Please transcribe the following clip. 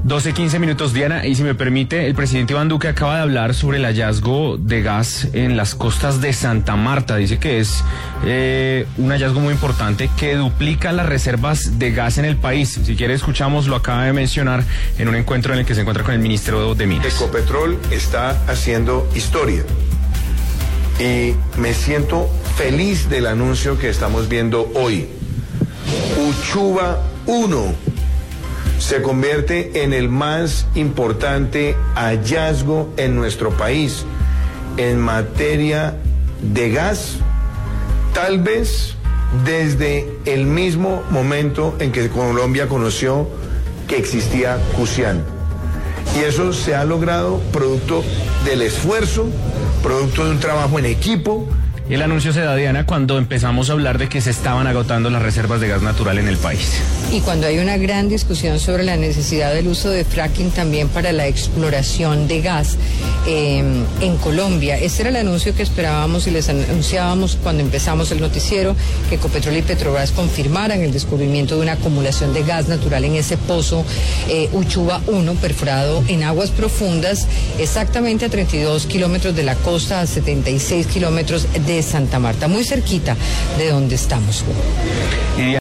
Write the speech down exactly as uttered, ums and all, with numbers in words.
doce quince minutos, Diana, y si me permite, el presidente Iván Duque acaba de hablar sobre el hallazgo de gas en las costas de Santa Marta. Dice que es eh, un hallazgo muy importante que duplica las reservas de gas en el país. Si quiere, escuchamos, lo acaba de mencionar en un encuentro en el que se encuentra con el ministro de Minas. Ecopetrol está haciendo historia y me siento feliz del anuncio que estamos viendo hoy. Uchuva uno se convierte en el más importante hallazgo en nuestro país en materia de gas, tal vez desde el mismo momento en que Colombia conoció que existía Cusián. Y eso se ha logrado producto del esfuerzo, producto de un trabajo en equipo. El anuncio se da, Diana, cuando empezamos a hablar de que se estaban agotando las reservas de gas natural en el país. Y cuando hay una gran discusión sobre la necesidad del uso de fracking también para la exploración de gas eh, en Colombia. Este era el anuncio que esperábamos y les anunciábamos cuando empezamos el noticiero, que Ecopetrol y Petrobras confirmaran el descubrimiento de una acumulación de gas natural en ese pozo eh, Uchuva uno, perforado en aguas profundas, exactamente a treinta y dos kilómetros de la costa, a setenta y seis kilómetros de Santa Marta, muy cerquita de donde estamos.